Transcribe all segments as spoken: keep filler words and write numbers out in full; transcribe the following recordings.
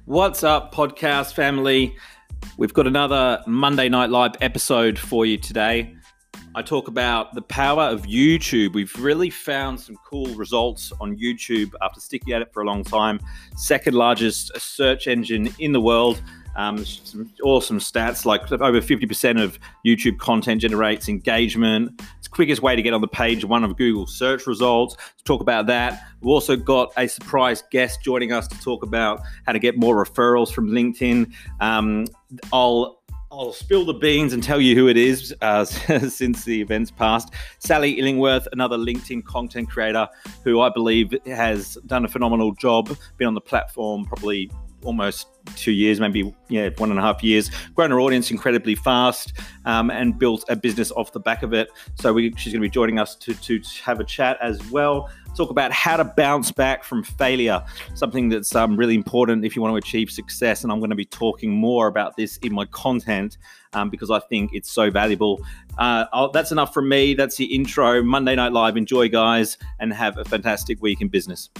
What's up, podcast family? We've got another Monday Night Live episode for you today. I talk about the power of YouTube. We've really found some cool results on YouTube after sticking at it for a long time. Second largest search engine in the world. Um, some awesome stats, like over fifty percent of YouTube content generates engagement. It's the quickest way to get on the page one of Google search results. To talk about that, we've also got a surprise guest joining us to talk about how to get more referrals from LinkedIn. Um, I'll I'll spill the beans and tell you who it is uh, since the event's passed. Sally Illingworth, another LinkedIn content creator who I believe has done a phenomenal job, been on the platform probably almost two years, maybe yeah, one and a half years, grown her audience incredibly fast um, and built a business off the back of it. So we, she's going to be joining us to, to have a chat as well. Talk about how to bounce back from failure, something that's um, really important if you want to achieve success. And I'm going to be talking more about this in my content um, because I think it's so valuable. Uh, that's enough from me. That's the intro. Monday Night Live. Enjoy, guys, and have a fantastic week in business.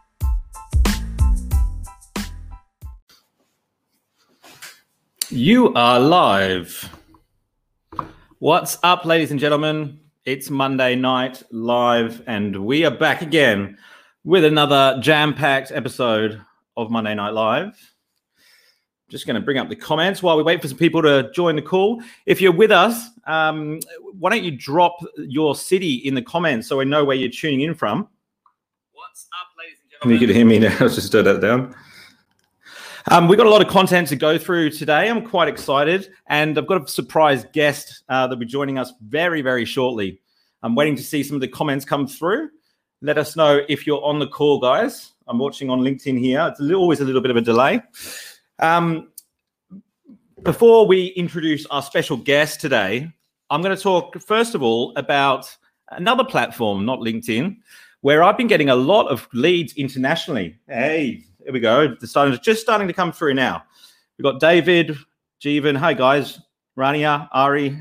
You are live. What's up, ladies and gentlemen? It's Monday Night Live, and we are back again with another jam-packed episode of Monday Night Live. Just going to bring up the comments while we wait for some people to join the call. If you're with us, um, why don't you drop your city in the comments so we know where you're tuning in from? What's up, ladies and gentlemen? You can hear me now. I'll just turn that down. Um, we've got a lot of content to go through today. I'm quite excited, and I've got a surprise guest uh, that'll be joining us very, very shortly. I'm waiting to see some of the comments come through. Let us know if you're on the call, guys. I'm watching on LinkedIn here. It's a little, always a little bit of a delay. Um, before we introduce our special guest today, I'm going to talk, first of all, about another platform, not LinkedIn, where I've been getting a lot of leads internationally. Hey, here we go. The starting, just starting to come through now. We've got David, Jeevan. Hi, guys. Rania, Ari.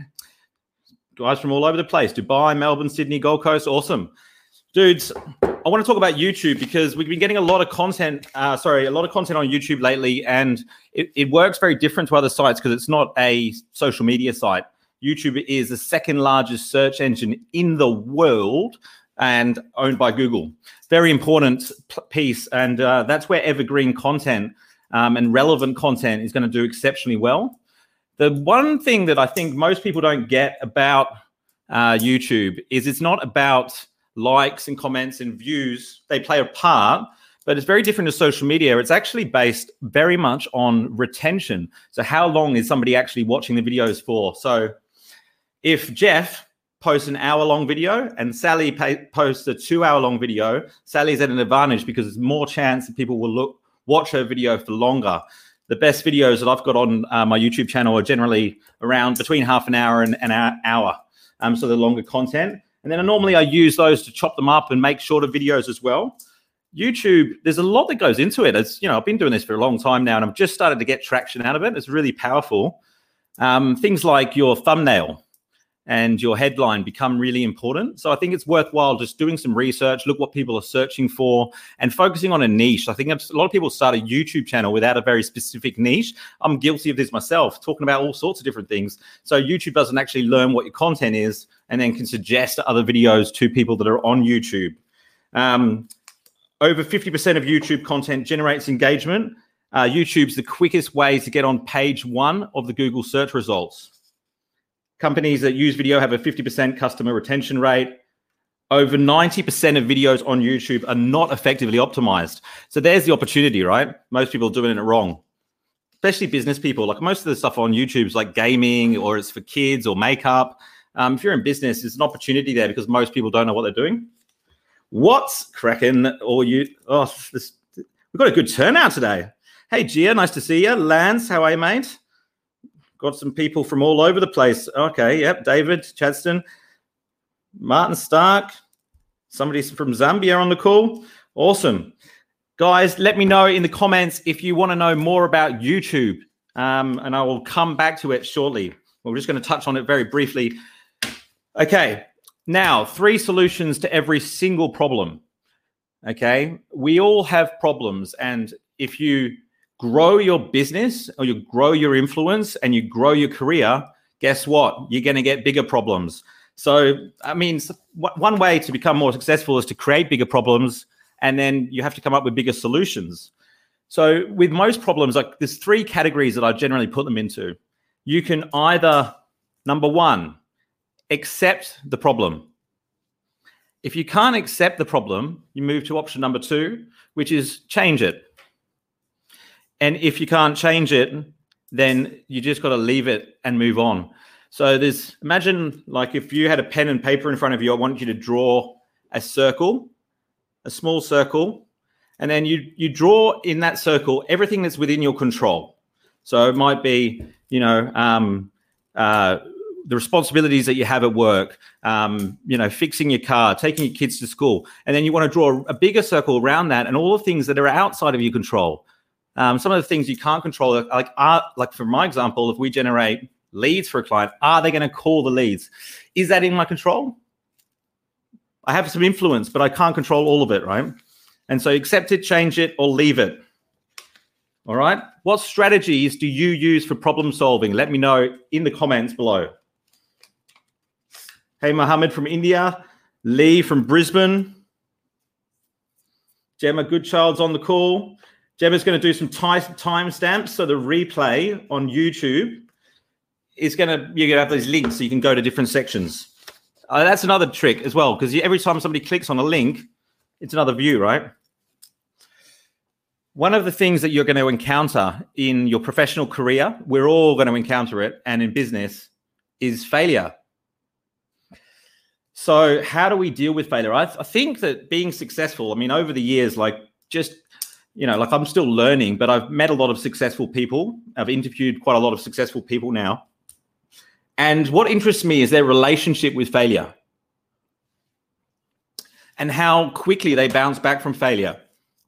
Guys from all over the place. Dubai, Melbourne, Sydney, Gold Coast. Awesome. Dudes, I want to talk about YouTube because we've been getting a lot of content, uh, sorry, a lot of content on YouTube lately, and it, it works very different to other sites because it's not a social media site. YouTube is the second largest search engine in the world and owned by Google. Very important piece, and uh, that's where evergreen content um, and relevant content is going to do exceptionally well. The one thing that I think most people don't get about uh, YouTube is it's not about likes and comments and views. They play a part, but it's very different to social media. It's actually based very much on retention. So how long is somebody actually watching the videos for? So if Jeff posts an hour-long video and Sally pay, posts a two-hour-long video, Sally's at an advantage because there's more chance that people will look watch her video for longer. The best videos that I've got on uh, my YouTube channel are generally around between half an hour and an hour, um, so the longer content. And then normally I use those to chop them up and make shorter videos as well. YouTube, there's a lot that goes into it. It's, you know, I've been doing this for a long time now, and I've just started to get traction out of it. It's really powerful. Um, things like your thumbnail and your headline become really important. So I think it's worthwhile just doing some research, look what people are searching for, and focusing on a niche. I think a lot of people start a YouTube channel without a very specific niche. I'm guilty of this myself, talking about all sorts of different things. So YouTube doesn't actually learn what your content is and then can suggest other videos to people that are on YouTube. Um, over fifty percent of YouTube content generates engagement. Uh, YouTube's the quickest way to get on page one of the Google search results. Companies that use video have a fifty percent customer retention rate. Over ninety percent of videos on YouTube are not effectively optimized. So there's the opportunity, right? Most people are doing it wrong, especially business people. Like most of the stuff on YouTube is like gaming or it's for kids or makeup. Um, if you're in business, there's an opportunity there because most people don't know what they're doing. What's cracking? Or you? Oh, this, we've got a good turnout today. Hey, Gia, nice to see you. Lance, how are you, mate? Got some people from all over the place. Okay, yep. David, Chadston, Martin Stark, somebody from Zambia on the call. Awesome. Guys, let me know in the comments if you want to know more about YouTube, um, and I will come back to it shortly. We're just going to touch on it very briefly. Okay, now, three solutions to every single problem. Okay, we all have problems, and if you grow your business or you grow your influence and you grow your career, guess what? You're going to get bigger problems. So, I mean, one way to become more successful is to create bigger problems, and then you have to come up with bigger solutions. So with most problems, like there's three categories that I generally put them into. You can either, number one, accept the problem. If you can't accept the problem, you move to option number two, which is change it. And if you can't change it, then you just got to leave it and move on. So there's, imagine like if you had a pen and paper in front of you, I want you to draw a circle, a small circle, and then you you draw in that circle everything that's within your control. So it might be, you know, um, uh, the responsibilities that you have at work, um, you know, fixing your car, taking your kids to school. And then you want to draw a bigger circle around that and all the things that are outside of your control. Um, some of the things you can't control, like, are, like for my example, if we generate leads for a client, are they going to call the leads? Is that in my control? I have some influence, but I can't control all of it, right? And so accept it, change it, or leave it. All right. What strategies do you use for problem solving? Let me know in the comments below. Hey, Mohammed from India. Lee from Brisbane. Gemma Goodchild's on the call. Gemma's going to do some time stamps. So the replay on YouTube is going to, you're going to have these links so you can go to different sections. Uh, that's another trick as well, because every time somebody clicks on a link, it's another view, right? One of the things that you're going to encounter in your professional career, we're all going to encounter it, and in business, is failure. So how do we deal with failure? I, th- I think that being successful, I mean, over the years, like just, you know, like I'm still learning, but I've met a lot of successful people. I've interviewed quite a lot of successful people now. And what interests me is their relationship with failure and how quickly they bounce back from failure.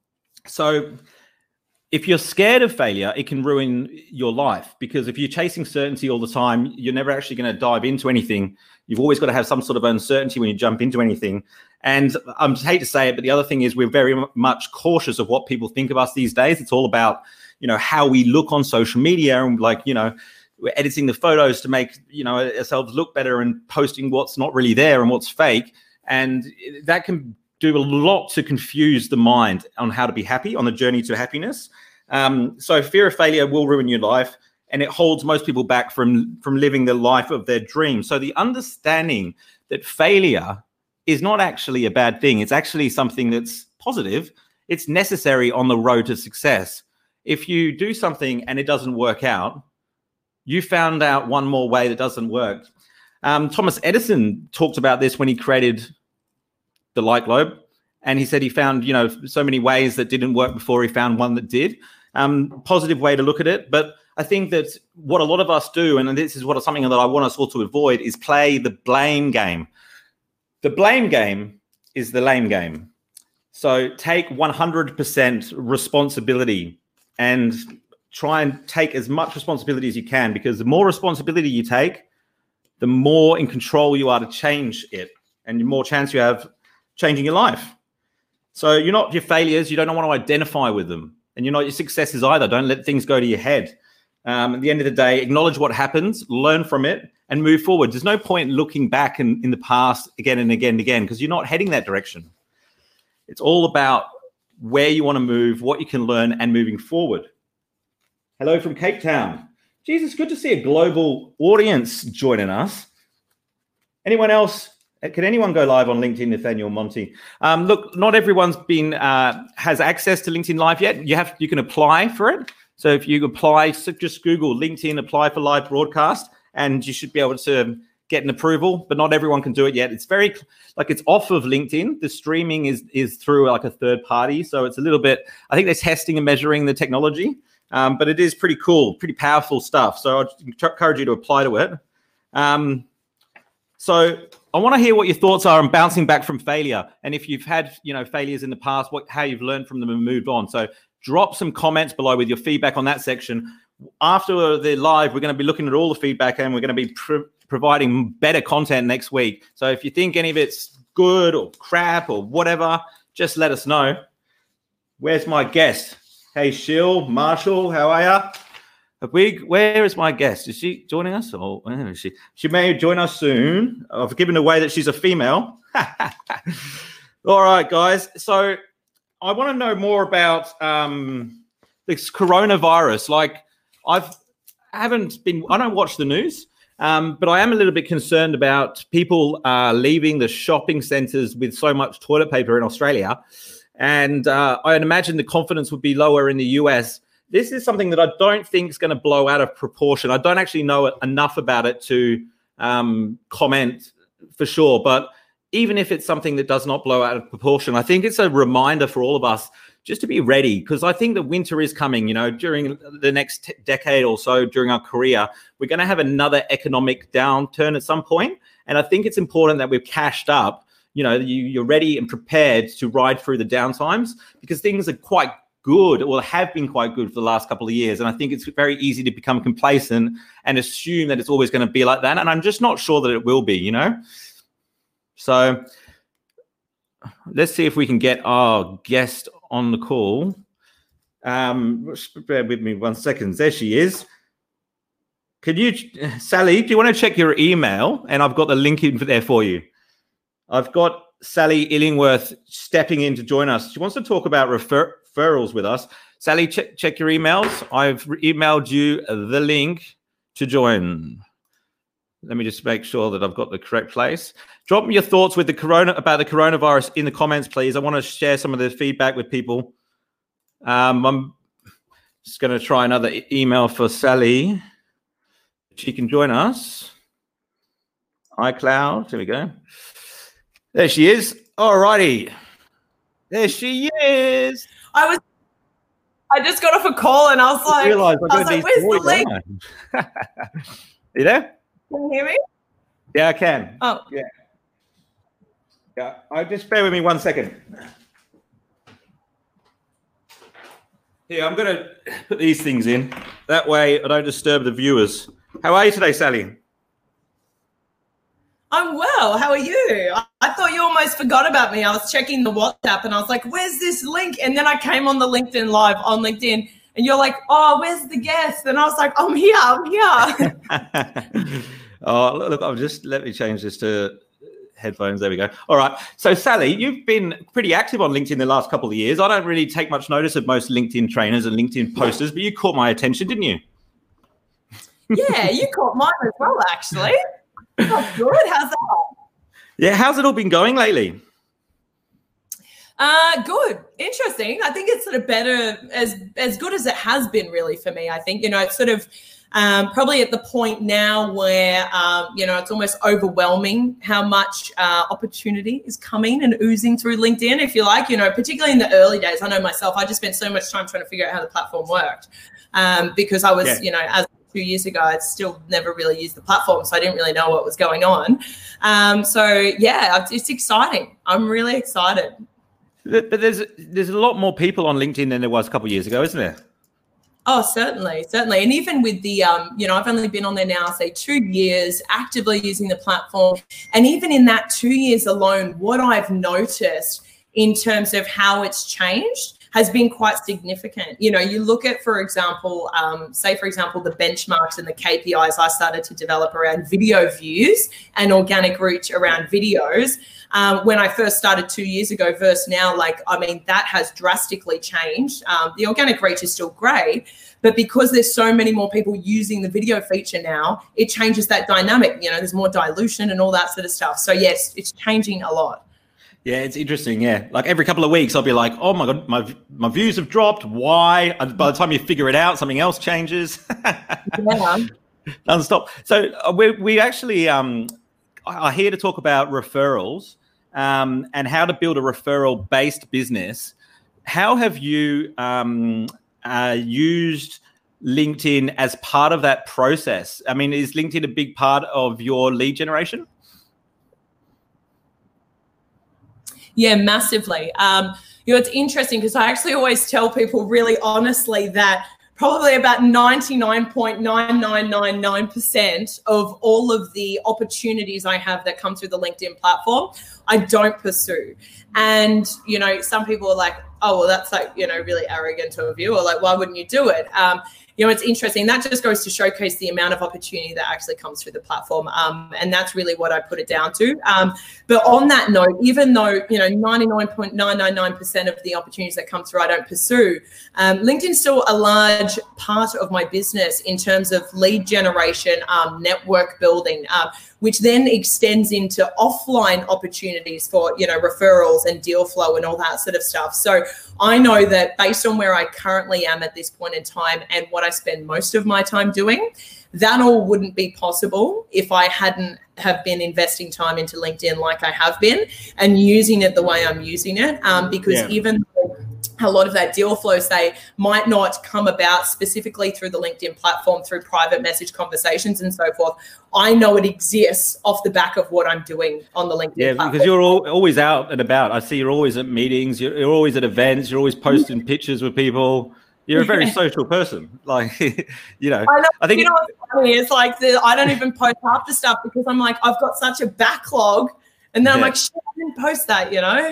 So if you're scared of failure, it can ruin your life, because if you're chasing certainty all the time, you're never actually going to dive into anything. You've always got to have some sort of uncertainty when you jump into anything. And I hate to say it, but the other thing is we're very much cautious of what people think of us these days. It's all about, you know, how we look on social media, and like, you know, we're editing the photos to make, you know, ourselves look better and posting what's not really there and what's fake. And that can do a lot to confuse the mind on how to be happy on the journey to happiness. Um, so fear of failure will ruin your life, and it holds most people back from, from living the life of their dreams. So the understanding that failure is not actually a bad thing. It's actually something that's positive. It's necessary on the road to success. If you do something and it doesn't work out, you found out one more way that doesn't work. Um, Thomas Edison talked about this when he created the light globe. And he said he found, you know, so many ways that didn't work before he found one that did. Um, positive way to look at it. But I think that what a lot of us do, and this is what something that I want us all to avoid, is play the blame game. The blame game is the lame game. So take one hundred percent responsibility and try and take as much responsibility as you can, because the more responsibility you take, the more in control you are to change it, and the more chance you have changing your life. So you're not your failures. You don't want to identify with them, and you're not your successes either. Don't let things go to your head. Um, at the end of the day, acknowledge what happens, learn from it, and move forward. There's no point looking back in, in the past again and again and again, because you're not heading that direction. It's all about where you want to move, what you can learn, and moving forward. Hello from Cape Town. Jesus, good to see a global audience joining us. Anyone else? Can anyone go live on LinkedIn, Nathaniel Monty? Um, look, not everyone's been uh, has access to LinkedIn Live yet. You have you can apply for it. So if you apply, so just Google LinkedIn apply for live broadcast, and you should be able to get an approval. But not everyone can do it yet. It's very like it's off of LinkedIn. The streaming is is through like a third party, so it's a little bit. I think they're testing and measuring the technology. Um, but it is pretty cool, pretty powerful stuff. So I encourage you to apply to it. Um, so I want to hear what your thoughts are on bouncing back from failure. And if you've had, you know, failures in the past, what, how you've learned from them and moved on. So drop some comments below with your feedback on that section. After the live, we're going to be looking at all the feedback, and we're going to be pro- providing better content next week. So if you think any of it's good or crap or whatever, just let us know. Where's my guest? Hey, Shill, Marshall, how are you? Have we, where is my guest? Is she joining us? Or where is she? She may join us soon. I've given away that she's a female. All right, guys. So I want to know more about um, this coronavirus. Like, I've haven't been. I don't watch the news, um, but I am a little bit concerned about people uh, leaving the shopping centres with so much toilet paper in Australia, and uh, I'd imagine the confidence would be lower in the U S. This is something that I don't think is going to blow out of proportion. I don't actually know enough about it to um, comment for sure, but even if it's something that does not blow out of proportion, I think it's a reminder for all of us just to be ready, because I think that winter is coming. You know, during the next t- decade or so, during our career, we're going to have another economic downturn at some point. And I think it's important that we've cashed up, you know, you, you're ready and prepared to ride through the downtimes, because things are quite good, or have been quite good for the last couple of years. And I think it's very easy to become complacent and assume that it's always going to be like that. And I'm just not sure that it will be, you know? So let's see if we can get our guest on the call. Um, bear with me one second. There she is. Could you, Sally, do you want to check your email? And I've got the link in there for you. I've got Sally Illingworth stepping in to join us. She wants to talk about refer- referrals with us. Sally, check, check your emails. I've emailed you the link to join. Let me just make sure that I've got the correct place. Drop me your thoughts with the corona about the coronavirus in the comments, please. I want to share some of the feedback with people. Um, I'm just going to try another e- email for Sally. She can join us. iCloud. There we go. There she is. All righty. There she is. I was. I just got off a call and I was like, I, I was like, "Where's the link?" You there? Can you hear me? Yeah, I can. Oh. Yeah. Yeah. I just bear with me one second. Here, I'm going to put these things in. That way I don't disturb the viewers. How are you today, Sally? I'm well. How are you? I, I thought you almost forgot about me. I was checking the WhatsApp and I was like, where's this link? And then I came on the LinkedIn Live on LinkedIn and you're like, oh, where's the guest? And I was like, I'm here. I'm here. Oh, look, I'll just let me change this to headphones. There we go. All right. So, Sally, you've been pretty active on LinkedIn the last couple of years. I don't really take much notice of most LinkedIn trainers and LinkedIn posters, but you caught my attention, didn't you? Yeah, you caught mine as well, actually. Oh, good. How's that? Yeah. How's it all been going lately? Uh, good. Interesting. I think it's sort of better, as as good as it has been really for me. I think, you know, it's sort of um, probably at the point now where, um, you know, it's almost overwhelming how much uh, opportunity is coming and oozing through LinkedIn, if you like, you know, particularly in the early days. I know myself, I just spent so much time trying to figure out how the platform worked um, because I was, yeah. you know, as two years ago, I'd still never really used the platform, so I didn't really know what was going on. Um, so, yeah, it's exciting. I'm really excited. But there's there's a lot more people on LinkedIn than there was a couple of years ago, isn't there? Oh, certainly, certainly. And even with the, um, you know, I've only been on there now, say, two years, actively using the platform. And even in that two years alone, what I've noticed in terms of how it's changed has been quite significant. You know, you look at, for example, um, say, for example, the benchmarks and the K P Is I started to develop around video views and organic reach around videos. Um, when I first started two years ago versus now, like, I mean, that has drastically changed. Um, the organic reach is still great, but because there's so many more people using the video feature now, it changes that dynamic. You know, there's more dilution and all that sort of stuff. So yes, it's changing a lot. Yeah, it's interesting. Yeah, like every couple of weeks, I'll be like, "Oh my god, my my views have dropped. Why?" And by the time you figure it out, something else changes. Yeah. Non-stop. So uh, we we actually um, are here to talk about referrals um, and how to build a referral-based business. How have you um, uh, used LinkedIn as part of that process? I mean, is LinkedIn a big part of your lead generation? Yeah, massively. Um, you know, it's interesting because I actually always tell people really honestly that probably about ninety-nine point nine nine nine nine percent of all of the opportunities I have that come through the LinkedIn platform, I don't pursue. And, you know, some people are like, oh, well, that's like, you know, really arrogant of you, or like, why wouldn't you do it? Um, you know, it's interesting. That just goes to showcase the amount of opportunity that actually comes through the platform. Um, and that's really what I put it down to. Um, but on that note, even though, you know, ninety-nine point nine nine nine percent of the opportunities that come through I don't pursue, um, LinkedIn's still a large part of my business in terms of lead generation, um, network building, uh, which then extends into offline opportunities for, you know, referrals and deal flow and all that sort of stuff. So I know that based on where I currently am at this point in time and what I spend most of my time doing, that all wouldn't be possible if I hadn't have been investing time into LinkedIn like I have been and using it the way I'm using it. Um, because yeah. even though a lot of that deal flow, say, might not come about specifically through the LinkedIn platform, through private message conversations and so forth, I know it exists off the back of what I'm doing on the LinkedIn yeah, platform. Because you're all, always out and about. I see you're always at meetings, you're, you're always at events, you're always posting pictures with people. You're a very yeah. social person. Like, you know, I, know, I think you know what's funny? It's like the, I don't even post half the stuff because I'm like, I've got such a backlog. And then yeah. I'm like, shit, I didn't post that, you know?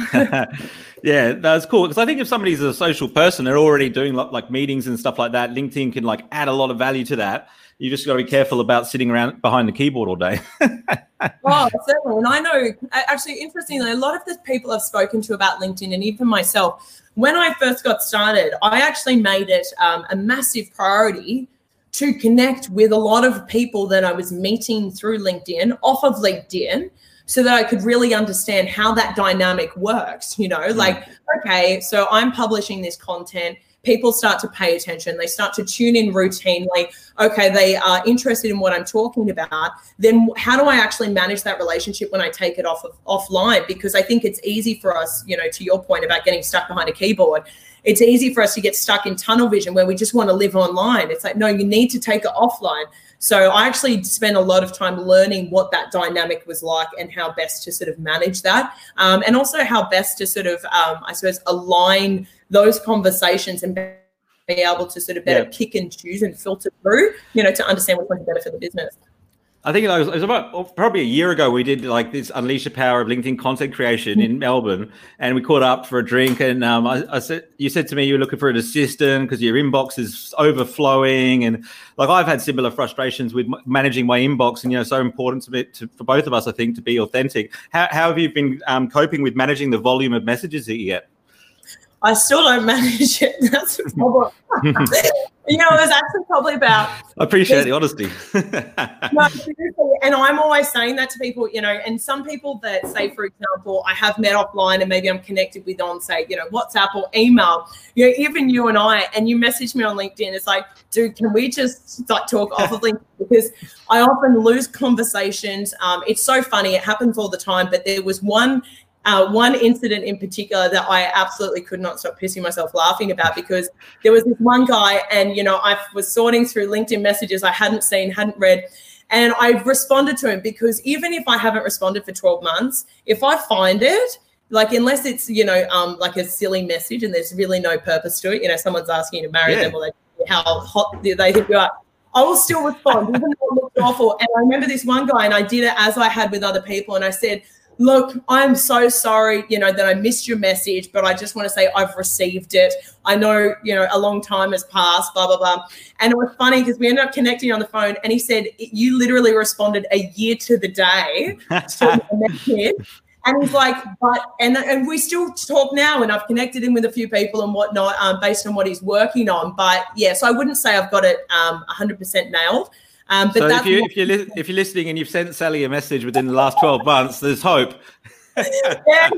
Yeah, that's cool. Because I think if somebody's a social person, they're already doing like meetings and stuff like that, LinkedIn can like add a lot of value to that. You just got to be careful about sitting around behind the keyboard all day. Oh, certainly. And I know, actually, interestingly, a lot of the people I've spoken to about LinkedIn and even myself, when I first got started, I actually made it um, a massive priority to connect with a lot of people that I was meeting through LinkedIn, off of LinkedIn, so that I could really understand how that dynamic works, you know, mm. like, okay, so I'm publishing this content, people start to pay attention, they start to tune in routinely, okay, they are interested in what I'm talking about, then how do I actually manage that relationship when I take it off of offline? Because I think it's easy for us, you know, to your point about getting stuck behind a keyboard, it's easy for us to get stuck in tunnel vision where we just want to live online. It's like, no, you need to take it offline. So I actually spent a lot of time learning what that dynamic was like and how best to sort of manage that. Um, and also how best to sort of, um, I suppose, align those conversations and be able to sort of better yeah. pick and choose and filter through, you know, to understand what's going to be better for the business. I think it was, it was about probably a year ago, we did like this Unleash the Power of LinkedIn Content Creation in Melbourne, and we caught up for a drink. And um, I, I said, you said to me, you're looking for an assistant because your inbox is overflowing. And like, I've had similar frustrations with managing my inbox, and, you know, so important to be, to, for both of us, I think, to be authentic. How, how have you been um, coping with managing the volume of messages that you get? I still don't manage it. That's the problem. You know, it was actually probably about... I appreciate the honesty. No, seriously. And I'm always saying that to people, you know, and some people that say, for example, I have met offline and maybe I'm connected with on, say, you know, WhatsApp or email, you know, even you and I, and you message me on LinkedIn, it's like, dude, can we just like talk off of LinkedIn? Because I often lose conversations. Um, it's so funny. It happens all the time. But there was one... Uh, one incident in particular that I absolutely could not stop pissing myself laughing about, because there was this one guy and, you know, I was sorting through LinkedIn messages I hadn't seen, hadn't read, and I responded to him because even if I haven't responded for twelve months, if I find it, like, unless it's, you know, um, like a silly message and there's really no purpose to it, you know, someone's asking you to marry yeah. them or they, how hot they think you are, I will still respond, even though it looks awful. And I remember this one guy, and I did it as I had with other people, and I said, look, I'm so sorry, you know, that I missed your message, but I just want to say I've received it. I know, you know, a long time has passed, blah, blah, blah. And it was funny because we ended up connecting on the phone, and he said, you literally responded a year to the day to the message. And he's like, but, and, and we still talk now, and I've connected him with a few people and whatnot um, based on what he's working on. But yeah, so I wouldn't say I've got it um, one hundred percent nailed. Um, but so that's if, you, if, you're li- if you're listening and you've sent Sally a message within the last twelve months, there's hope. yeah.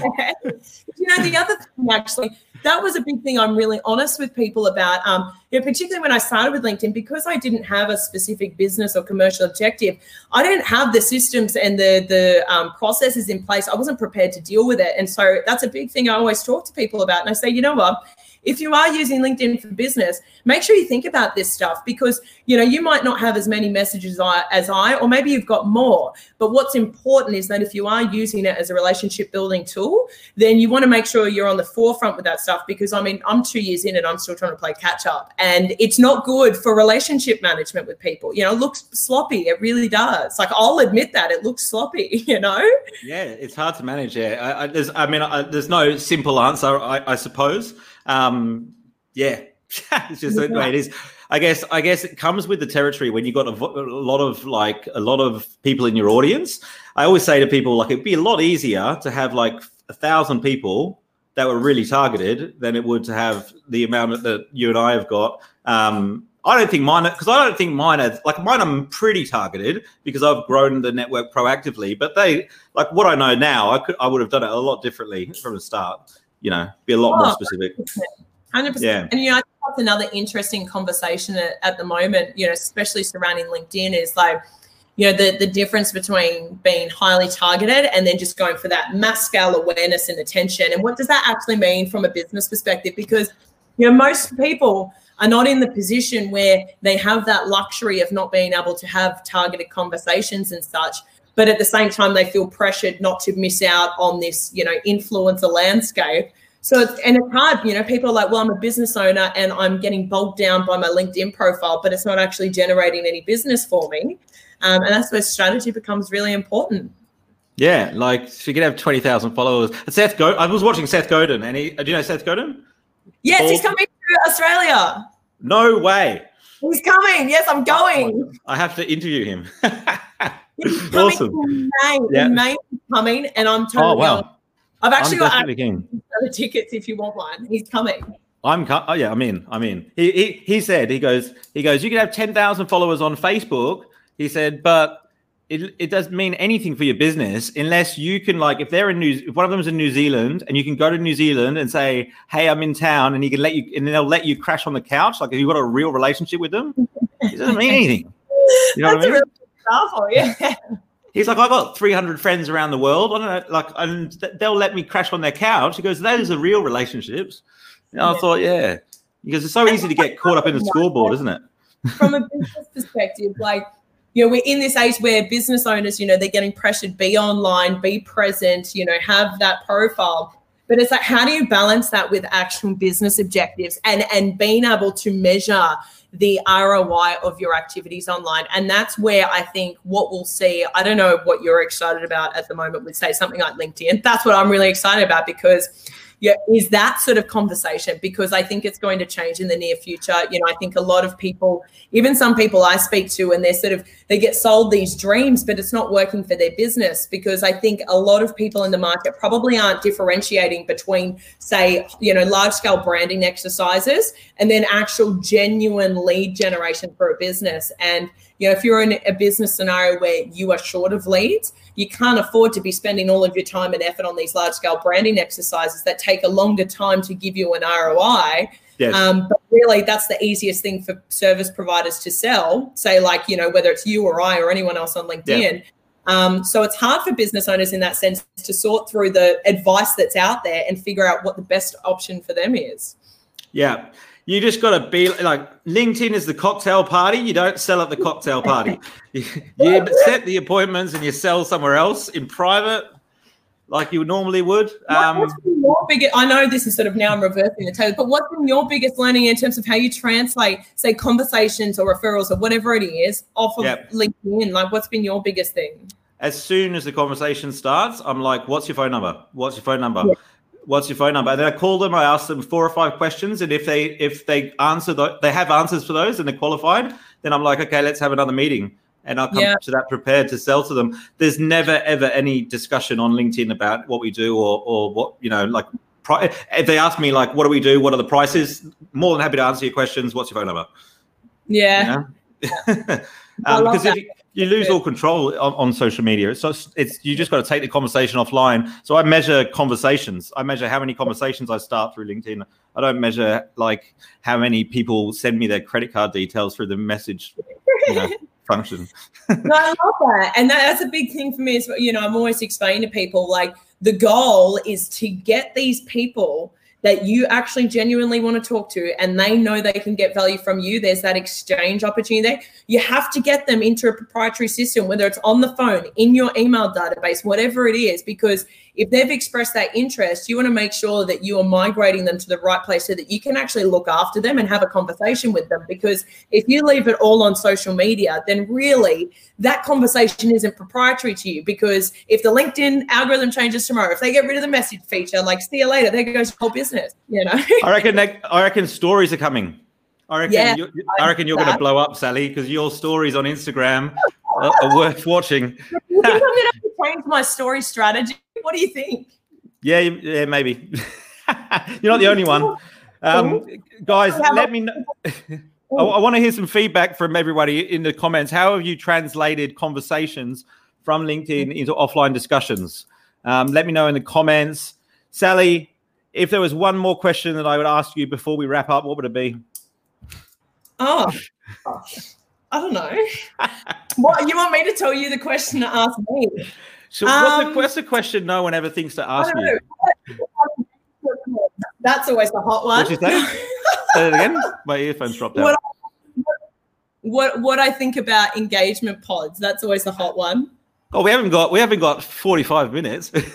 You know, the other thing, actually, that was a big thing I'm really honest with people about, um, you know, particularly when I started with LinkedIn, because I didn't have a specific business or commercial objective. I didn't have the systems and the, the um, processes in place. I wasn't prepared to deal with it. And so that's a big thing I always talk to people about. And I say, you know what? if you are using LinkedIn for business, make sure you think about this stuff, because, you know, you might not have as many messages as I, or maybe you've got more. But what's important is that if you are using it as a relationship building tool, then you want to make sure you're on the forefront with that stuff, because I mean, I'm two years in and I'm still trying to play catch up, and it's not good for relationship management with people. You know, it looks sloppy. It really does. Like, I'll admit that it looks sloppy, you know? Yeah, it's hard to manage. Yeah. I, I, there's, I mean, I, there's no simple answer, I, I suppose. Um, yeah, it's just the way it is. I guess, I guess it comes with the territory when you've got a, a lot of like a lot of people in your audience. I always say to people, like, it'd be a lot easier to have like a thousand people that were really targeted than it would to have the amount that you and I have got. Um, I don't think mine, because I don't think mine are, like mine I'm pretty targeted because I've grown the network proactively, but they, like what I know now, I could, I would have done it a lot differently from the start, you know, be a lot oh, more specific. one hundred percent. Yeah. And, you know, I think that's another interesting conversation at, at the moment, you know, especially surrounding LinkedIn, is like, you know, the, the difference between being highly targeted and then just going for that mass scale awareness and attention. And what does that actually mean from a business perspective? Because, you know, most people are not in the position where they have that luxury of not being able to have targeted conversations and such, but at the same time, they feel pressured not to miss out on this, you know, influencer landscape. So, it's, and it's hard, you know, people are like, well, I'm a business owner and I'm getting bogged down by my LinkedIn profile, but it's not actually generating any business for me. Um, and that's where strategy becomes really important. Yeah, like she could have twenty thousand followers. Seth Godin, I was watching Seth Godin, and he, do you know Seth Godin? Yes, Bald. He's coming to Australia. No way. He's coming. Yes, I'm going. I have to interview him. He's coming awesome. In May. Yeah. In May he's coming, and I'm totally Oh, wow. Going. I've actually I'm got other tickets if you want one. He's coming. I'm oh yeah, I'm in. I'm in. He he he said he goes he goes. You can have ten thousand followers on Facebook. He said, but it it doesn't mean anything for your business unless you can, like, if they're in New, if one of them is in New Zealand and you can go to New Zealand and say, hey, I'm in town, and he can let you, and they'll let you crash on the couch. Like, if you've got a real relationship with them, it doesn't mean anything. You know That's what I mean? Powerful, yeah. He's like, I've got three hundred friends around the world. I don't know, like, and they'll let me crash on their couch. He goes, those are real relationships. And I yeah. thought, yeah, because it's so easy to get caught up in the scoreboard, isn't it? From a business perspective, like, you know, we're in this age where business owners, you know, they're getting pressured, be online, be present, you know, have that profile. But it's like, how do you balance that with actual business objectives and, and being able to measure the R O I of your activities online? And that's where I think what we'll see, I don't know what you're excited about at the moment with, say, something like LinkedIn. That's what I'm really excited about, because yeah, is that sort of conversation, because I think it's going to change in the near future. You know, I think a lot of people, even some people I speak to, and they're sort of, they get sold these dreams, but it's not working for their business, because I think a lot of people in the market probably aren't differentiating between, say, you know, large scale branding exercises and then actual genuine lead generation for a business. And, you know, if you're in a business scenario where you are short of leads, you can't afford to be spending all of your time and effort on these large-scale branding exercises that take a longer time to give you an R O I. Yes. Um, but really, that's the easiest thing for service providers to sell, say, like, you know, whether it's you or I or anyone else on LinkedIn. Yeah. Um, so it's hard for business owners in that sense to sort through the advice that's out there and figure out what the best option for them is. Yeah. You just got to be like, LinkedIn is the cocktail party. You don't sell at the cocktail party. you, you set the appointments and you sell somewhere else in private, like you normally would. Um, what's been your biggest, I know this is sort of now I'm reversing the table, but what's been your biggest learning in terms of how you translate, say, conversations or referrals or whatever it is off of yep. LinkedIn? Like, what's been your biggest thing? As soon as the conversation starts, I'm like, what's your phone number? What's your phone number? Yeah. What's your phone number? And then I call them, I ask them four or five questions. And if they if they answer, the, they have answers for those and they're qualified, then I'm like, okay, let's have another meeting. And I'll come yeah. to that prepared to sell to them. There's never, ever any discussion on LinkedIn about what we do or or what, you know, like, pri- if they ask me, like, what do we do? What are the prices? More than happy to answer your questions. What's your phone number? Yeah. You know? um, because if you, you lose all control on, on social media. It's just, it's you just got to take the conversation offline. So I measure conversations. I measure how many conversations I start through LinkedIn. I don't measure like how many people send me their credit card details through the message you know, function. No, I love that, and that, that's a big thing for me. Is, you know, I'm always explaining to people, like, the goal is to get these people that you actually genuinely want to talk to and they know they can get value from you, there's that exchange opportunity there. You have to get them into a proprietary system, whether it's on the phone, in your email database, whatever it is, because if they've expressed that interest, you want to make sure that you are migrating them to the right place so that you can actually look after them and have a conversation with them. Because if you leave it all on social media, then really that conversation isn't proprietary to you, because if the LinkedIn algorithm changes tomorrow, if they get rid of the message feature, like see you later, there goes your whole business, you know? I reckon that, I reckon stories are coming. I reckon, yeah, you, I reckon you're going to blow up, Sally, because your stories on Instagram are, are worth watching. Do you think I'm going to have to change my story strategy? What do you think? Yeah, yeah, maybe. You're not the only one. Um, guys, let me know. I, I want to hear some feedback from everybody in the comments. How have you translated conversations from LinkedIn into offline discussions? Um, let me know in the comments. Sally, if there was one more question that I would ask you before we wrap up, what would it be? Oh, I don't know. What, you want me to tell you the question to ask me? So what's, um, the, what's the question no one ever thinks to ask you? That's always the hot one. What'd you say? Say it again? My earphones dropped out. What, what what I think about engagement pods. That's always the hot one. Oh, we haven't got we haven't got forty-five minutes. No,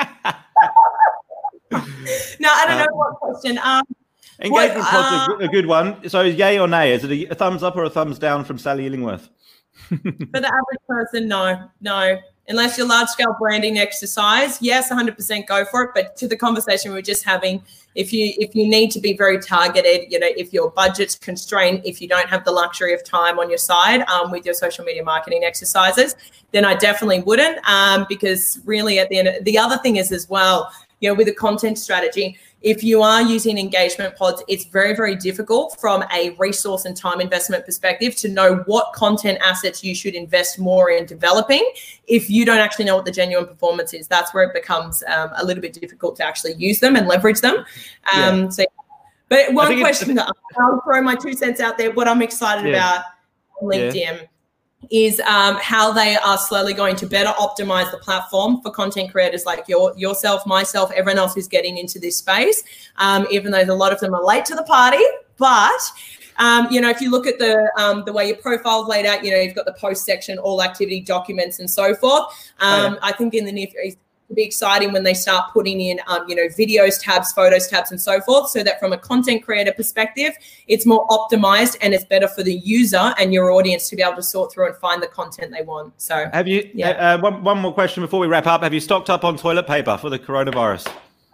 I don't um, know what question. Um, engagement what, pods uh, are a good one. So yay or nay? Is it a, a thumbs up or a thumbs down from Sally Illingworth? For the average person, no, no. Unless you're large-scale branding exercise, yes, one hundred percent go for it. But to the conversation we were just having, if you if you need to be very targeted, you know, if your budget's constrained, if you don't have the luxury of time on your side um, with your social media marketing exercises, then I definitely wouldn't. Um, because really, at the end, the other thing is as well, you know, with a content strategy, if you are using engagement pods, it's very, very difficult from a resource and time investment perspective to know what content assets you should invest more in developing if you don't actually know what the genuine performance is. That's where it becomes um, a little bit difficult to actually use them and leverage them. Um, yeah. So, but one question that I'll throw my two cents out there, what I'm excited yeah. about on LinkedIn. Yeah. is um, how they are slowly going to better optimize the platform for content creators like your, yourself, myself, everyone else who's getting into this space, um, even though a lot of them are late to the party. But, um, you know, if you look at the um, the way your profile's laid out, you know, you've got the post section, all activity documents and so forth. Um, oh, yeah. I think in the near future, be exciting when they start putting in, um, you know, videos tabs, photos tabs, and so forth, so that from a content creator perspective, it's more optimized and it's better for the user and your audience to be able to sort through and find the content they want. So, have you? Yeah. Uh, one one more question before we wrap up. Have you stocked up on toilet paper for the coronavirus?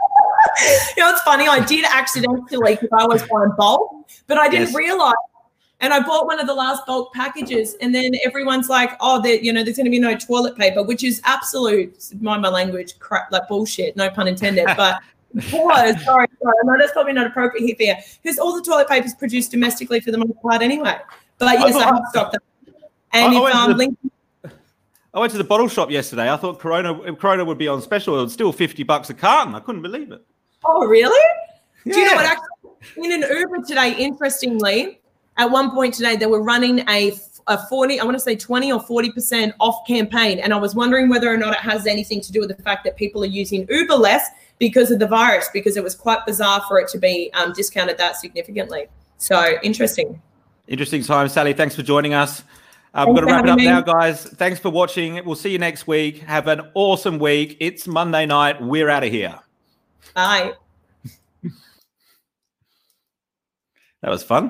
You know, it's funny. I did accidentally because I was buying bulk, but I didn't yes. realize. And I bought one of the last bulk packages, and then everyone's like, "Oh, there, you know, there's going to be no toilet paper," which is absolute, mind my language, crap, like bullshit. No pun intended. But was sorry, sorry, no, that's probably not appropriate here for you, because all the toilet paper is produced domestically for the most part anyway. But yes, I, I have stocked them. And I, if I um, the, Link- I went to the bottle shop yesterday. I thought Corona Corona would be on special. It was still fifty bucks a carton. I couldn't believe it. Oh, really? Yeah. Do you know what? Actually, in an Uber today, interestingly. At one point today, they were running a, a forty, I want to say twenty or forty percent off campaign. And I was wondering whether or not it has anything to do with the fact that people are using Uber less because of the virus, because it was quite bizarre for it to be um, discounted that significantly. So interesting. Interesting time. Sally, thanks for joining us. Uh, we're going to wrap it up me. now, guys. Thanks for watching. We'll see you next week. Have an awesome week. It's Monday night. We're out of here. Bye. That was fun.